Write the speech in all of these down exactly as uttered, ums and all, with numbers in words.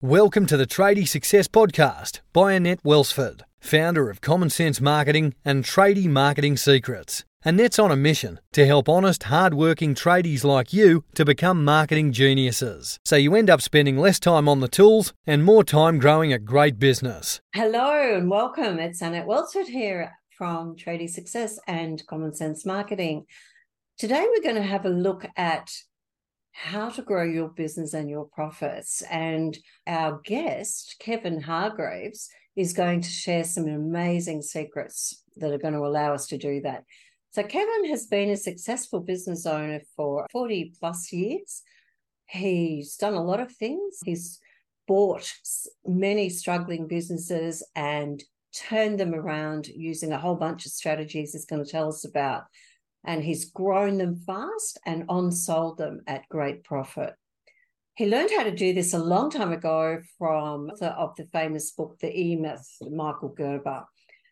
Welcome to the Tradie Success Podcast by Annette Welsford, founder of Common Sense Marketing and Tradie Marketing Secrets. Annette's on a mission to help honest, hard-working tradies like you to become marketing geniuses, so you end up spending less time on the tools and more time growing a great business. Hello and welcome. It's Annette Welsford here from Tradie Success and Common Sense Marketing. Today we're going to have a look at how to grow your business and your profits. And our guest, Kevin Hargreaves, is going to share some amazing secrets that are going to allow us to do that. So Kevin has been a successful business owner for forty plus years. He's done a lot of things. He's bought many struggling businesses and turned them around using a whole bunch of strategies he's going to tell us about. And he's grown them fast and on-sold them at great profit. He learned how to do this a long time ago from the, of the famous book, The E-Myth, Michael Gerber.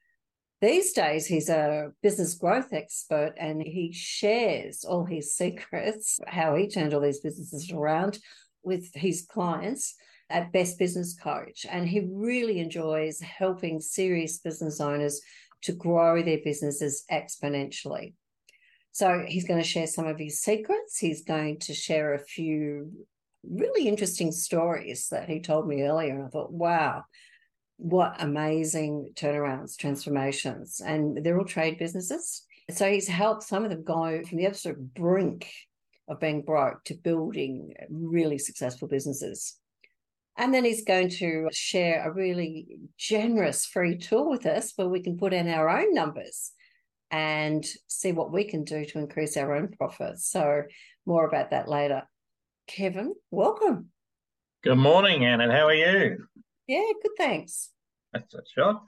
These days, he's a business growth expert and he shares all his secrets, how he turned all these businesses around with his clients at Best Business Coach. And he really enjoys helping serious business owners to grow their businesses exponentially. So he's going to share some of his secrets. He's going to share a few really interesting stories that he told me earlier. And I thought, wow, what amazing turnarounds, transformations. And they're all trade businesses. So he's helped some of them go from the absolute brink of being broke to building really successful businesses. And then he's going to share a really generous free tool with us where we can put in our own numbers and see what we can do to increase our own profits. So more about that later. Kevin, welcome. Good morning, Anna. How are you? Yeah, good, thanks. That's a shot.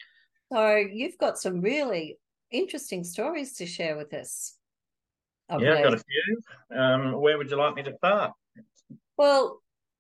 So you've got some really interesting stories to share with us. Yeah, I've got a few. Um, where would you like me to start? Well,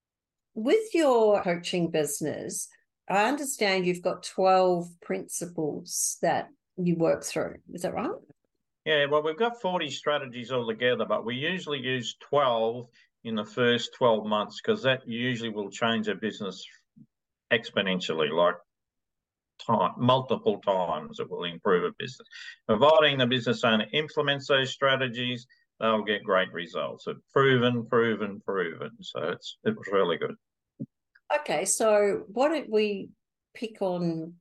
with your coaching business, I understand you've got twelve principles that you work through. Is that right? Yeah, well, we've got forty strategies altogether, but we usually use twelve in the first twelve months because that usually will change a business exponentially, like time, multiple times it will improve a business. Providing the business owner implements those strategies, they'll get great results. It's proven, proven, proven. So it's it was really good. Okay, so why don't we pick on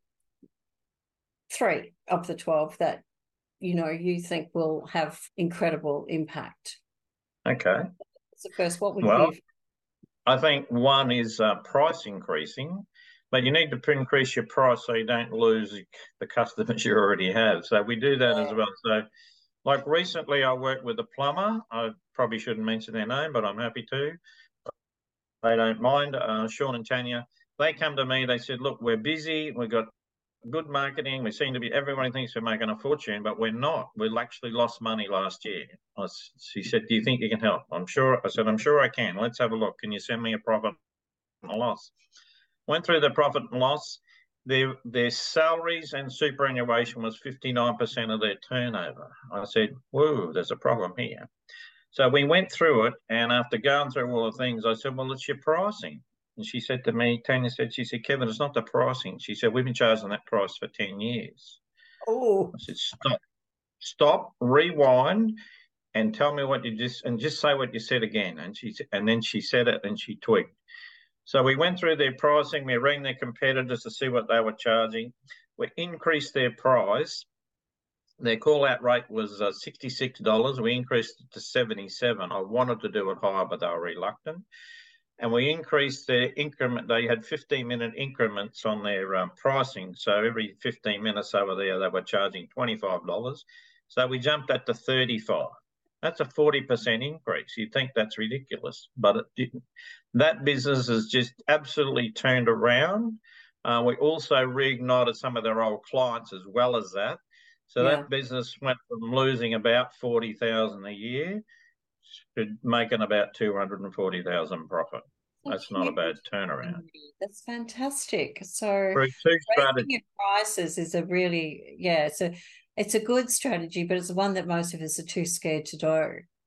three of the twelve that, you know, you think will have incredible impact? Okay. So first, what would well, you... I think one is uh, price increasing, but you need to increase your price so you don't lose the customers you already have. So we do that yeah. as well. So like recently I worked with a plumber. I probably shouldn't mention their name, but I'm happy to. They don't mind. Uh, Sean and Tanya, they come to me, they said, look, we're busy. We've got good marketing. We seem to be, everyone thinks we're making a fortune, but we're not. We actually lost money last year. I, she said, do you think you can help? I'm sure. I said, I'm sure I can. Let's have a look. Can you send me a profit and loss? Went through the profit and loss. Their, their salaries and superannuation was fifty-nine percent of their turnover. I said, whoa, there's a problem here. So we went through it, and after going through all the things, I said, well, it's your pricing. And she said to me, Tanya said, she said, Kevin, it's not the pricing. She said, we've been charging that price for ten years. Oh. I said, stop, stop, rewind, and tell me what you just, and just say what you said again. And she and then she said it and she twigged. So we went through their pricing. We rang their competitors to see what they were charging. We increased their price. Their call-out rate was uh, sixty-six dollars. We increased it to seventy-seven dollars. I wanted to do it higher, but they were reluctant. And we increased their increment. They had fifteen-minute increments on their um, pricing. So every fifteen minutes over there, they were charging twenty-five dollars. So we jumped that to thirty-five dollars. That's a forty percent increase. You'd think that's ridiculous, but it didn't. That business has just absolutely turned around. Uh, we also reignited some of their old clients as well as that. So yeah. That business went from losing about forty thousand dollars a year to making about two hundred forty thousand dollars profit. That's, That's not a bad turnaround. That's fantastic. So raising your prices is a really, yeah, it's a, it's a good strategy, but it's one that most of us are too scared to do.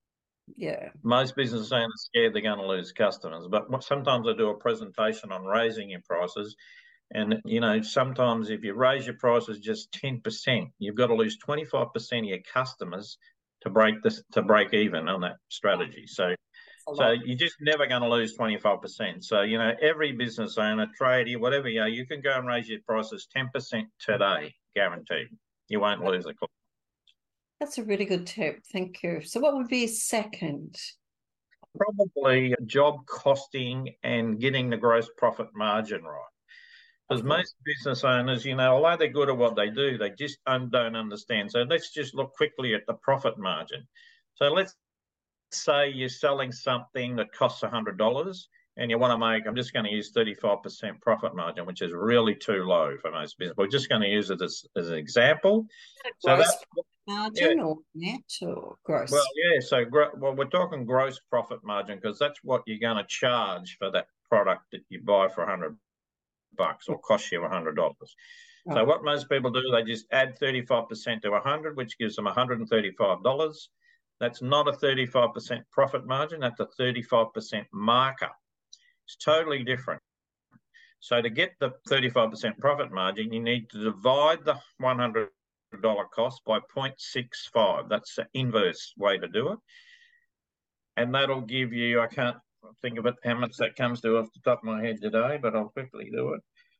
Yeah. Most business owners are scared they're going to lose customers, but sometimes I do a presentation on raising your prices. And, you know, sometimes if you raise your prices just ten percent, you've got to lose twenty-five percent of your customers to break this, to break even on that strategy. So, so you're just never going to lose twenty-five percent. So, you know, every business owner, tradie, whatever you are, you can go and raise your prices ten percent today, guaranteed. You won't lose a client. That's a really good tip. Thank you. So what would be second? Probably job costing and getting the gross profit margin right. Because most business owners, you know, although they're good at what they do, they just don't understand. So let's just look quickly at the profit margin. So let's say you're selling something that costs one hundred dollars and you want to make, I'm just going to use thirty-five percent profit margin, which is really too low for most business. We're just going to use it as, as an example. So gross that, margin yeah. or net or gross? Well, yeah. So, well, we're talking gross profit margin because that's what you're going to charge for that product that you buy for one hundred bucks or cost you one hundred dollars. Oh. So what most people do, they just add thirty-five percent to one hundred, which gives them one hundred thirty-five dollars. That's not a thirty-five percent profit margin. That's a thirty-five percent markup. It's totally different. So to get the thirty-five percent profit margin, you need to divide the one hundred dollars cost by zero point six five. That's the inverse way to do it. And that'll give you, I can't think of it, how much that comes to off the top of my head today, but I'll quickly do it.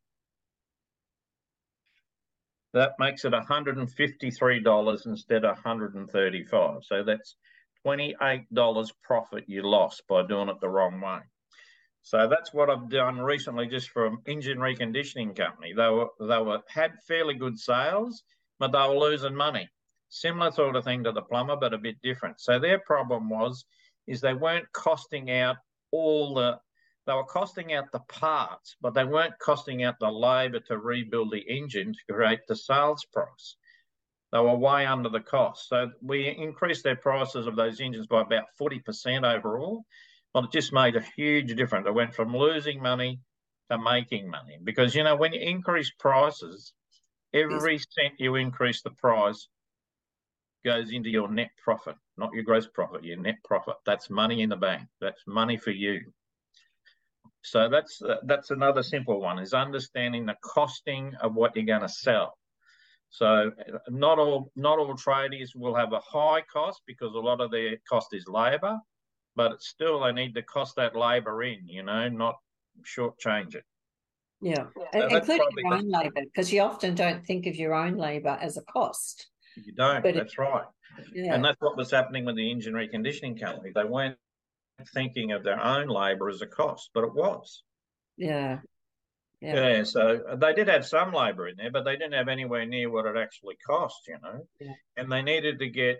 That makes it one hundred fifty-three dollars instead of one hundred thirty-five dollars. So that's twenty-eight dollars profit you lost by doing it the wrong way. So that's what I've done recently just for an engine reconditioning company. They were, they were had fairly good sales, but they were losing money. Similar sort of thing to the plumber, but a bit different. So their problem was, is they weren't costing out all the, they were costing out the parts, but they weren't costing out the labour to rebuild the engine to create the sales price. They were way under the cost. So we increased their prices of those engines by about forty percent overall. Well, it just made a huge difference. It went from losing money to making money. Because, you know, when you increase prices, every cent you increase the price goes into your net profit, not your gross profit, your net profit. That's money in the bank. That's money for you. So that's uh, that's another simple one, is understanding the costing of what you're going to sell. So not all not all tradies will have a high cost because a lot of their cost is labour, but it's still they need to cost that labour in, you know, not shortchange it. Yeah, so including your own labour, because you often don't think of your own labour as a cost. You don't, but that's it, right. Yeah. And that's what was happening with the engine reconditioning company. They weren't thinking of their own labour as a cost, but it was. Yeah. Yeah. Yeah, so they did have some labour in there, but they didn't have anywhere near what it actually cost, you know. Yeah. And they needed to get,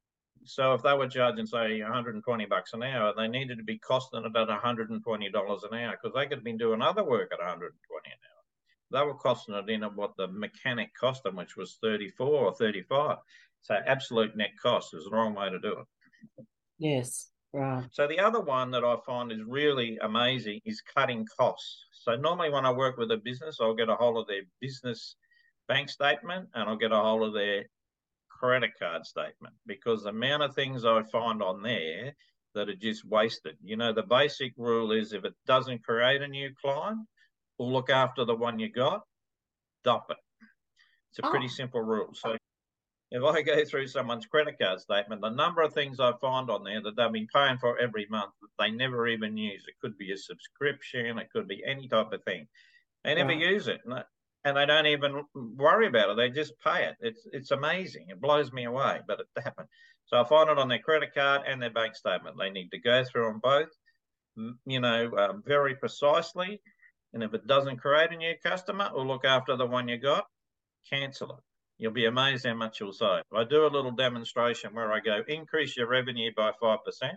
so if they were charging, say, one hundred twenty bucks an hour, they needed to be costing about one hundred twenty dollars an hour because they could have been doing other work at one hundred twenty an hour. They were costing it in at what the mechanic cost them, which was thirty-four or thirty-five. So absolute net cost is the wrong way to do it. Yes, right. So the other one that I find is really amazing is cutting costs. So normally when I work with a business, I'll get a hold of their business bank statement and I'll get a hold of their credit card statement because the amount of things I find on there that are just wasted. You know, the basic rule is if it doesn't create a new client, we'll look after the one you got, dump it. It's a pretty oh. simple rule. So if I go through someone's credit card statement, the number of things I find on there that they've been paying for every month that they never even use. It could be a subscription. It could be any type of thing. They never right. use it. And they don't even worry about it. They just pay it. It's it's amazing. It blows me away, but it happened. So I find it on their credit card and their bank statement. They need to go through them both, you know, uh, very precisely. And if it doesn't create a new customer, or look after the one you got, cancel it. You'll be amazed how much you'll save. I do a little demonstration where I go, increase your revenue by five percent.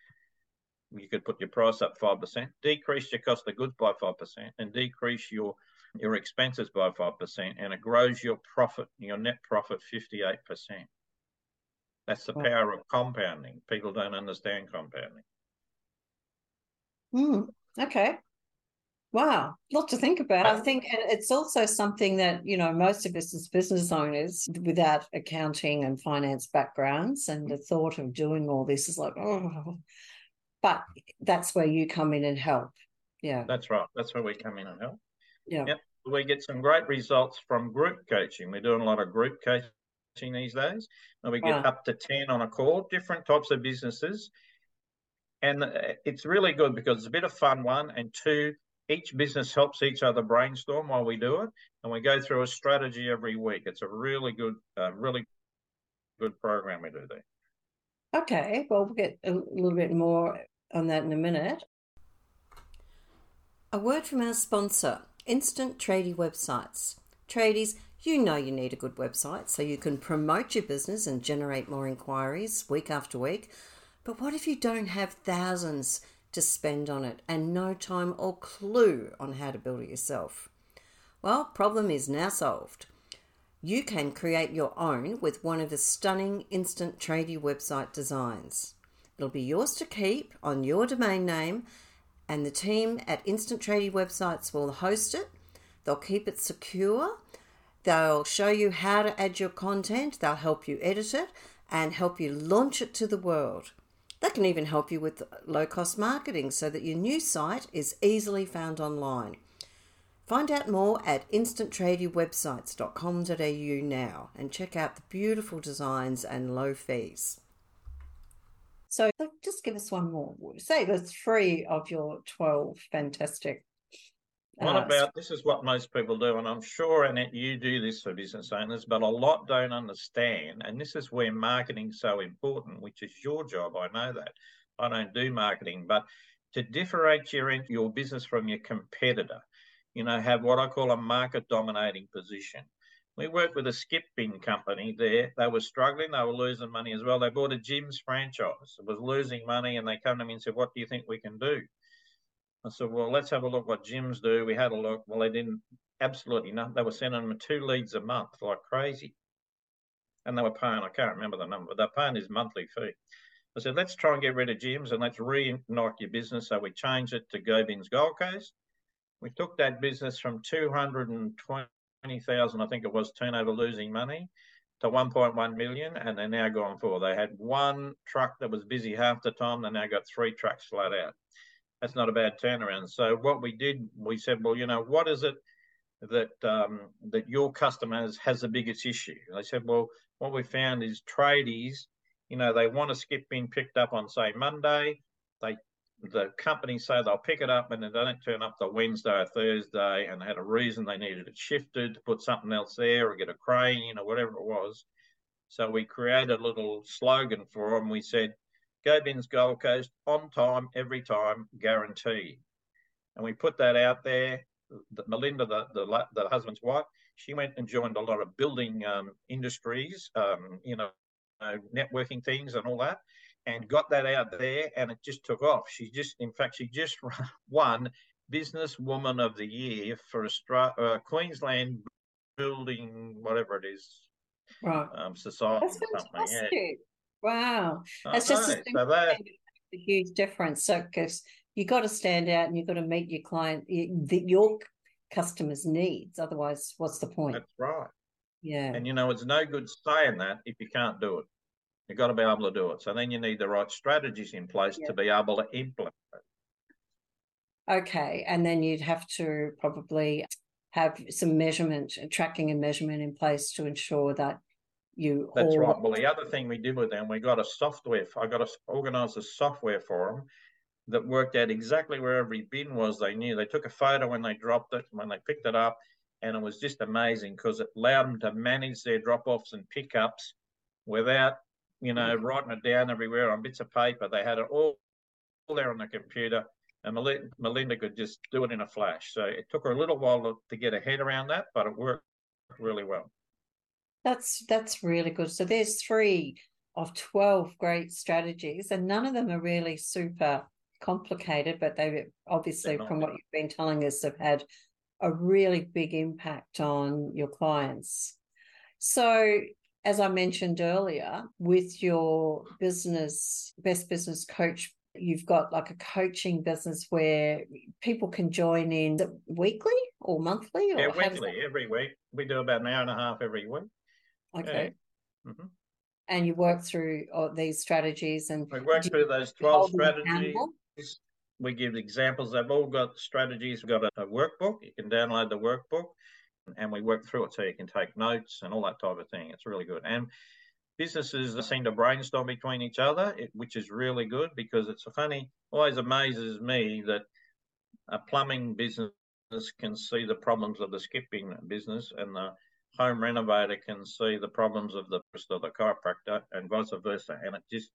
You could put your price up five percent, decrease your cost of goods by five percent, and decrease your your expenses by five percent, and it grows your profit, your net profit, fifty-eight percent. That's the power of compounding. People don't understand compounding. Mm, okay. Wow, lot to think about. I think it's also something that, you know, most of us as business owners without accounting and finance backgrounds, and the thought of doing all this is like, oh, but that's where you come in and help. Yeah. That's right. That's where we come in and help. Yeah. Yep. We get some great results from group coaching. We're doing a lot of group coaching these days, and we get wow. up to ten on a call, different types of businesses. And it's really good because it's a bit of fun, one, and two, each business helps each other brainstorm while we do it, and we go through a strategy every week. It's a really good, uh, really good program we do there. Okay, well, we'll get a little bit more on that in a minute. A word from our sponsor, Instant Tradie Websites. Tradies, you know you need a good website so you can promote your business and generate more inquiries week after week. But what if you don't have thousands to spend on it and no time or clue on how to build it yourself? Well, problem is now solved. You can create your own with one of the stunning Instant Tradie website designs. It'll be yours to keep on your domain name, and the team at Instant Tradie Websites will host it. They'll keep it secure. They'll show you how to add your content. They'll help you edit it and help you launch it to the world. They can even help you with low-cost marketing so that your new site is easily found online. Find out more at instant tradie websites dot com dot a u now and check out the beautiful designs and low fees. So just give us one more. Say the three of your twelve fantastic. What uh, about, this is what most people do, and I'm sure, Annette, you do this for business owners, but a lot don't understand, and this is where marketing's so important, which is your job. I know that. I don't do marketing, but to differentiate your business from your competitor, you know, have what I call a market dominating position. We worked with a skip bin company there. They were struggling. They were losing money as well. They bought a Jim's franchise. It was losing money, and they come to me and said, what do you think we can do? I said, well, let's have a look what gyms do. We had a look. Well, they didn't, absolutely nothing. They were sending them two leads a month like crazy. And they were paying, I can't remember the number, but they're paying his monthly fee. I said, let's try and get rid of gyms and let's reignite your business. So we changed it to GoBins Gold Coast. We took that business from two hundred twenty thousand, I think it was, turnover losing money, to one point one million, and they're now gone for. They had one truck that was busy half the time. They now got three trucks flat out. That's not a bad turnaround. So what we did, we said, well, you know, what is it that um, that your customers has the biggest issue? And they said, well, what we found is tradies, you know, they want a skip bin picked up on, say, Monday. They the companies say they'll pick it up and then they don't turn up till Wednesday or Thursday, and they had a reason they needed it shifted to put something else there or get a crane, you know, whatever it was. So we created a little slogan for them. We said, GoBins Gold Coast, on time, every time, guaranteed. And we put that out there. The, Melinda, the, the the husband's wife, she went and joined a lot of building um, industries, um, you know, uh, networking things and all that, and got that out there, and it just took off. She just, in fact, she just won Businesswoman of the Year for Australia, uh, Queensland Building, whatever it is, right. um, society. That's fantastic. Yeah. Wow. That's just a, so that, a huge difference. So, because you got to stand out and you've got to meet your client, your customers' needs. Otherwise, what's the point? That's right. Yeah. And, you know, it's no good saying that if you can't do it. You've got to be able to do it. So then you need the right strategies in place yeah. to be able to implement it. Okay. And then you'd have to probably have some measurement, tracking and measurement in place to ensure that you That's all... right. Well, the other thing we did with them, we got a software. I got to organise a software for them that worked out exactly where every bin was. They knew. They took a photo when they dropped it, when they picked it up, and it was just amazing because it allowed them to manage their drop-offs and pickups without, you know, writing it down everywhere on bits of paper. They had it all there on the computer, and Melinda could just do it in a flash. So it took her a little while to, to get her head around that, but it worked really well. That's that's really good. So there's three of twelve great strategies, and none of them are really super complicated, but they obviously, from what you've been telling us, have had a really big impact on your clients. So, as I mentioned earlier, with your business, Best Business Coach you've got like a coaching business where people can join in weekly or monthly? Or yeah, how does weekly, that... every week. We do about an hour and a half every week. Okay. Yeah. Mm-hmm. And you work through all these strategies, and we work through those twelve strategies. We give examples. They've all got strategies. We've got a, a workbook. You can download the workbook, and we work through it so you can take notes and all that type of thing. It's really good. And businesses seem to brainstorm between each other, which is really good, because it's a funny, always amazes me that a plumbing business can see the problems of the skipping business, and the home renovator can see the problems of the of the chiropractor, and vice versa. And it just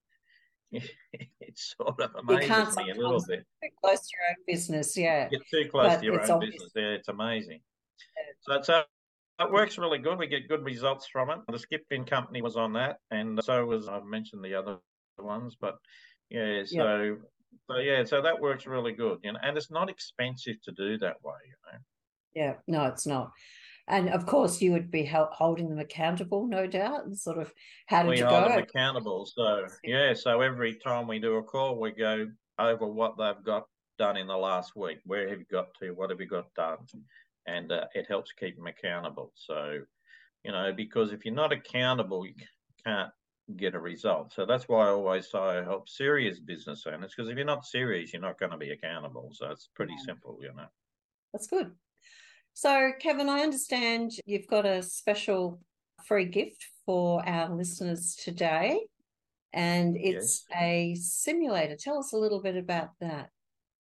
it sort of amazes me a little bit. Too close to your own business, yeah. Get too close but to your own obvious. business. Yeah, it's amazing. Yeah. So it's a It works really good. We get good results from it. The Skip-In company was on that, and so was, I've mentioned the other ones, but yeah, so yep. so yeah, so that works really good, you know, and it's not expensive to do that way, you know. Yeah, no, it's not. And of course, you would be holding them accountable, no doubt, and sort of how did we you hold go? them accountable. So yeah, so every time we do a call, we go over what they've got done in the last week. Where have you got to? What have you got done? And uh, it helps keep them accountable. So, you know, because if you're not accountable, you can't get a result. So that's why I always say I help serious business owners, because if you're not serious, you're not going to be accountable. So it's pretty yeah. simple, you know. That's good. So, Kevin, I understand you've got a special free gift for our listeners today, and it's yes. a simulator. Tell us a little bit about that.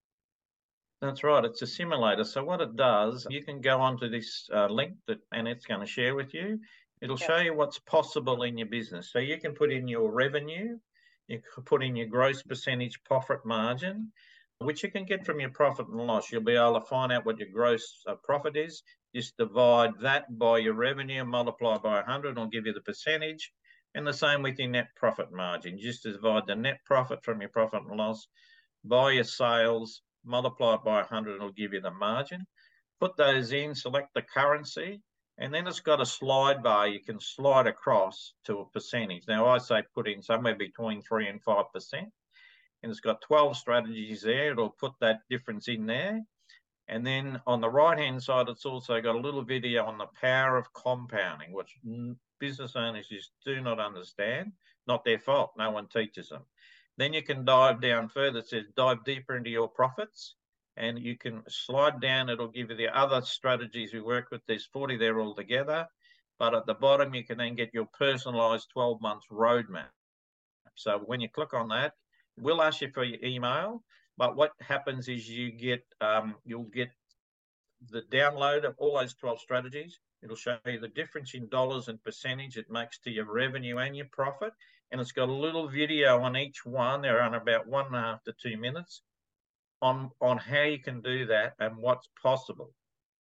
That's right. It's a simulator. So what it does, you can go onto this uh, link that Annette's going to share with you. It'll yep. show you what's possible in your business. So you can put in your revenue, you can put in your gross percentage profit margin, which you can get from your profit and loss. You'll be able to find out what your gross uh, profit is. Just divide that by your revenue, multiply by one hundred, and it'll give you the percentage. And the same with your net profit margin. Just divide the net profit from your profit and loss by your sales, multiply it by one hundred, it'll give you the margin. Put those in, select the currency, and then it's got a slide bar you can slide across to a percentage. Now, I say put in somewhere between three and five percent, and it's got twelve strategies there. It'll put that difference in there. And then on the right-hand side, it's also got a little video on the power of compounding, which business owners just do not understand. Not their fault. No one teaches them. Then you can dive down further. It says dive deeper into your profits, and you can slide down. It'll give you the other strategies we work with. There's forty there all together, but at the bottom you can then get your personalized twelve months roadmap. So when you click on that, we'll ask you for your email, but what happens is you get um, you'll get the download of all those twelve strategies. It'll show you the difference in dollars and percentage it makes to your revenue and your profit. And it's got a little video on each one. They're on about one and a half to two minutes on, on how you can do that and what's possible.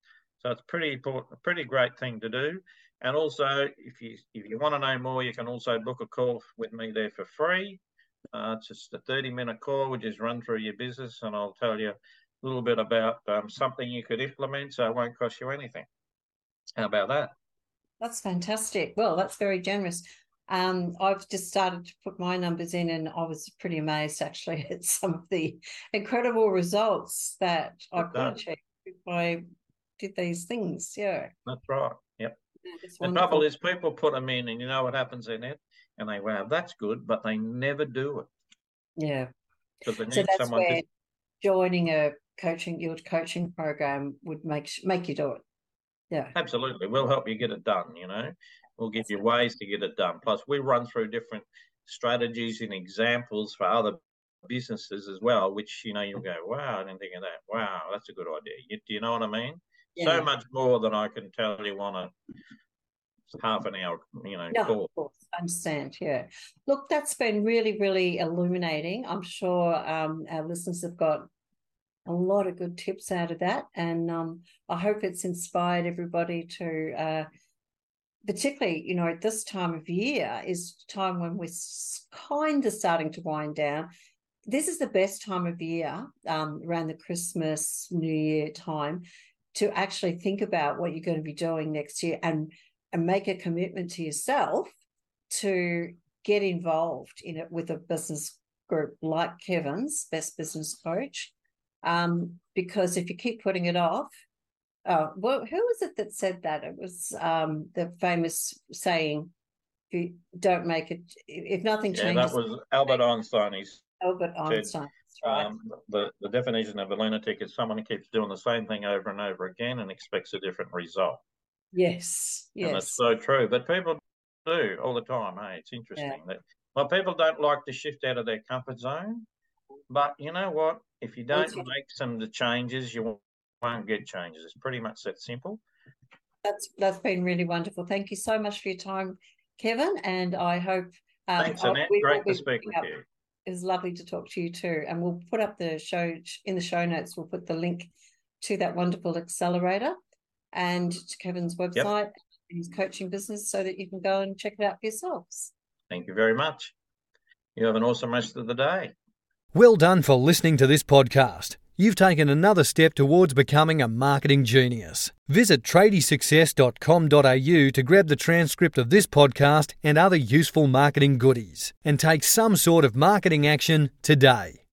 So it's pretty important, a pretty great thing to do. And also, if you if you want to know more, you can also book a call with me there for free. Uh, it's just a thirty minute call. We just run through your business, and I'll tell you a little bit about um, something you could implement, so it won't cost you anything. How about that? That's fantastic. Well, that's very generous. Um, I've just started to put my numbers in, and I was pretty amazed actually at some of the incredible results that I could achieve if I did these things. Yeah. That's right. Yep. Yeah, the trouble is people put them in, and you know what happens in it? And they, wow, that's good, but they never do it. Yeah. Because they need so that's someone where to... joining a coaching, your coaching program would make make you do it. Yeah. Absolutely. We'll help you get it done, you know. We'll give you ways to get it done. Plus, we run through different strategies and examples for other businesses as well, which, you know, you'll go, wow, I didn't think of that. Wow, that's a good idea. You, do you know what I mean? Yeah. So much more than I can tell you on a half an hour, you know, no, call. Of course, I understand, yeah. Look, that's been really, really illuminating. I'm sure um, our listeners have got a lot of good tips out of that, and um, I hope it's inspired everybody to, uh, particularly, you know, at this time of year is time when we're kind of starting to wind down. This is the best time of year, um, around the Christmas, New Year time, to actually think about what you're going to be doing next year, and and make a commitment to yourself to get involved in it with a business group like Kevin's, Best Business Coach, um, because if you keep putting it off, oh, well, who was it that said that? It was um, the famous saying, if you don't make it, if nothing Yeah, changes. that was Albert Einstein. He's Albert Einstein, that's right. Um, the, the definition of a lunatic is someone who keeps doing the same thing over and over again and expects a different result. Yes, yes. And it's so true. But people do all the time. Hey, it's interesting. Yeah. That, well, people don't like to shift out of their comfort zone. But you know what? If you don't make some of the changes, you won't get changes. It's pretty much that simple. That's That's been really wonderful. Thank you so much for your time, Kevin. And I hope... Um, Thanks, Annette. Great to speak with you. It was lovely to talk to you too. And we'll put up the show in the show notes. We'll put the link to that wonderful accelerator and to Kevin's website, yep. and his coaching business, so that you can go and check it out for yourselves. Thank you very much. You have an awesome rest of the day. Well done for listening to this podcast. You've taken another step towards becoming a marketing genius. Visit tradie success dot com dot a u to grab the transcript of this podcast and other useful marketing goodies, and take some sort of marketing action today.